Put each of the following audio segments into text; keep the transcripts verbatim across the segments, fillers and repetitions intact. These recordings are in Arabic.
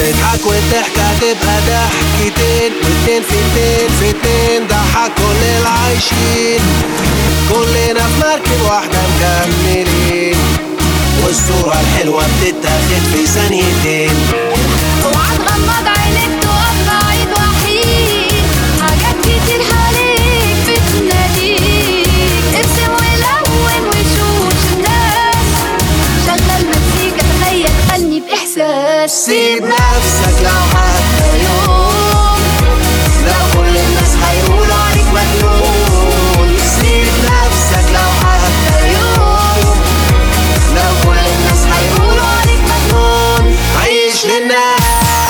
تضحك والضحكة تبقى ضحكتين، واتنين في اتنين في اتنين ضحك كل العايشين. كلنا في مركب واحدة مكملين، والصورة الحلوة بتتاخد في ثانيتين. اوعى تغمض عينك تقف بعيد وحيد، حاجات كتير حواليك بتناديك. ارسم ولون وشوش الناس، شغل مزيكا تخيل غني بإحساس. سيب نفسك لو حتى يوم، لو كل الناس هيقولوا عليك مجنون. سيب نفسك لو حتى يوم، لو كل الناس هيقولوا عليك مجنون. عيش للناس.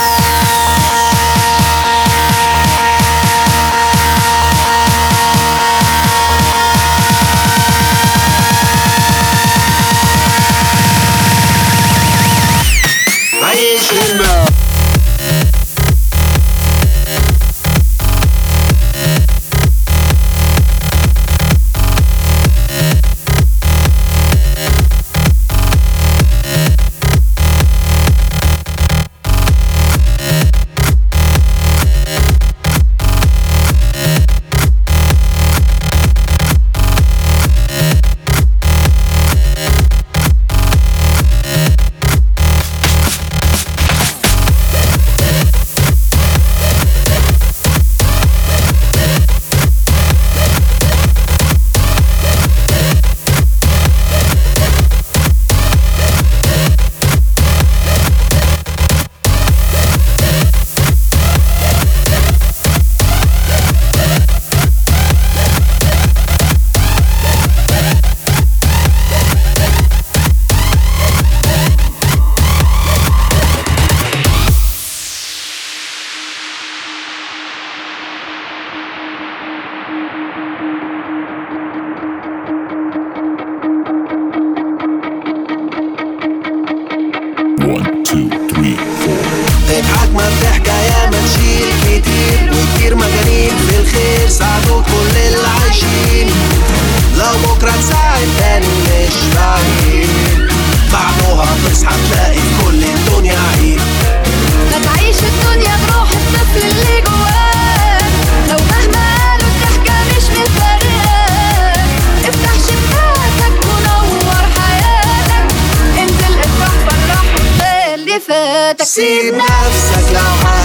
عيش للناس. تضحك ما بضحكة يا ما تشيل كتير، وكتير مجانين في الخير ساعدوا كل العايشين. لو بكرة تساعد تاني مش بعيد، بعدها تصحى تلاقي كل الدنيا عيد. ما تعيش الدنيا بروح الطفل اللي جواك، لو مهما قالوا الضحكة مش من فراغ. افتح شباكك ونور حياتك، انزل افرح فرح اللي فاتك. سيب نفسك لو حياتك